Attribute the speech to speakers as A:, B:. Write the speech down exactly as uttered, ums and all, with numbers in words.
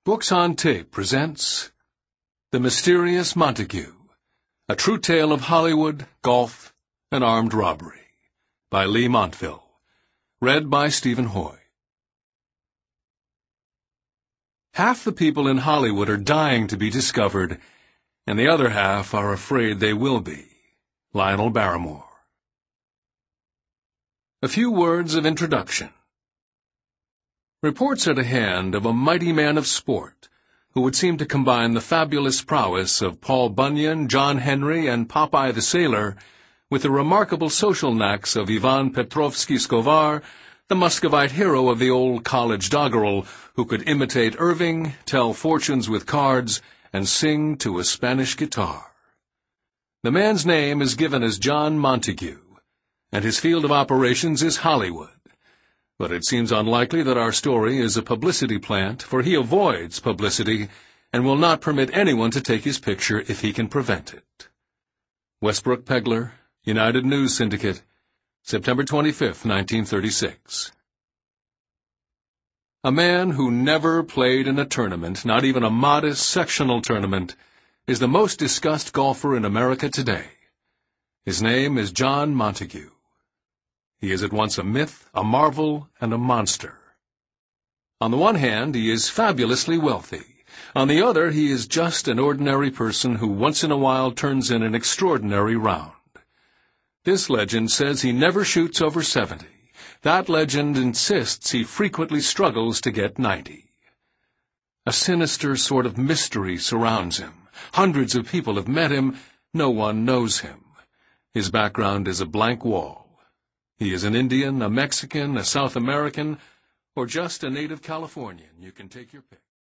A: Books on Tape presents The Mysterious Montague, A True Tale of Hollywood, Golf, and Armed Robbery, by Lee Montville. Read by Stephen Hoy. Half the people in Hollywood are dying to be discovered, and the other half are afraid they will be. Lionel Barrymore. A few words of introduction. Reports are to hand of a mighty man of sport, who would seem to combine the fabulous prowess of Paul Bunyan, John Henry, and Popeye the Sailor with the remarkable social knacks of Ivan Petrovsky Skovar, the Muscovite hero of the old college doggerel, who could imitate Irving, tell fortunes with cards, and sing to a Spanish guitar. The man's name is given as John Montague, and his field of operations is Hollywood. But it seems unlikely that our story is a publicity plant, for he avoids publicity and will not permit anyone to take his picture if he can prevent it. Westbrook Pegler, United News Syndicate, September twenty-fifth, nineteen thirty-six. A man who never played in a tournament, not even a modest sectional tournament, is the most discussed golfer in America today. His name is John Montague. He is at once a myth, a marvel, and a monster. On the one hand, he is fabulously wealthy. On the other, he is just an ordinary person who once in a while turns in an extraordinary round. This legend says he never shoots over seventy. That legend insists he frequently struggles to get ninety. A sinister sort of mystery surrounds him. Hundreds of people have met him. No one knows him. His background is a blank wall. He is an Indian, a Mexican, a South American, or just a native Californian. You can take your pick.